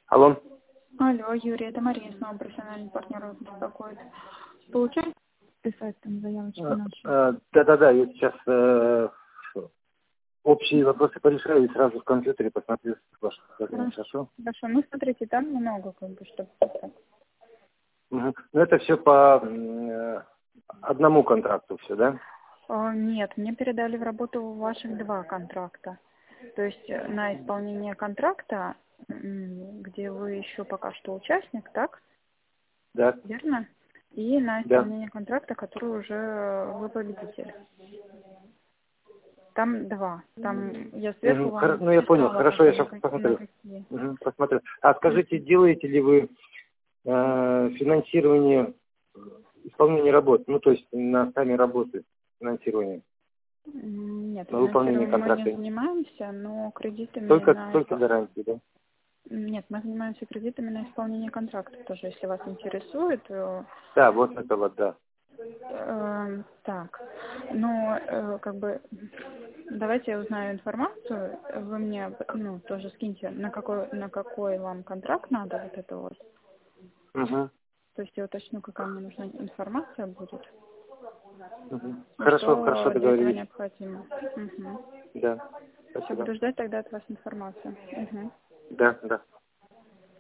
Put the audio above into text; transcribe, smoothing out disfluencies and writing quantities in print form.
Алло. Алло, Юрий, это Мария, снова профессиональный партнер вас беспокоит. Получается писать там заявочку нашу? Да-да-да, я сейчас общие вопросы порешаю и сразу в компьютере посмотрю ваше предложение. Хорошо? Хорошо, ну смотрите, там много, как бы, чтобы... Угу. Ну это все по одному контракту все, да? Нет, мне передали в работу ваших 2 контракта. То есть на исполнение контракта, где вы еще пока что участник, так? Да. Верно? И на Да. исполнение контракта, который уже вы победитель. Там 2. Там я сверху вам Ну я понял, писала, хорошо, как я бы, сейчас на посмотрю. какие. Посмотрю. А скажите, делаете ли вы финансирование исполнения работ, ну то есть на сами работы финансирование, Нет, на выполнение финансированием мы контракта? не занимаемся, но кредитами Только гарантии, да? Нет, мы занимаемся кредитами на исполнение контракта тоже, если вас интересует. Да, вот это вот, да. Так, ну, как бы, давайте я узнаю информацию, вы мне, тоже скиньте, на какой вам контракт надо вот это вот. Угу. То есть я уточню, какая мне нужна информация будет. Угу. И Хорошо, что для этого договорились. необходимо. Угу. Да, Все, спасибо. буду ждать тогда от вас информацию. Угу. Да.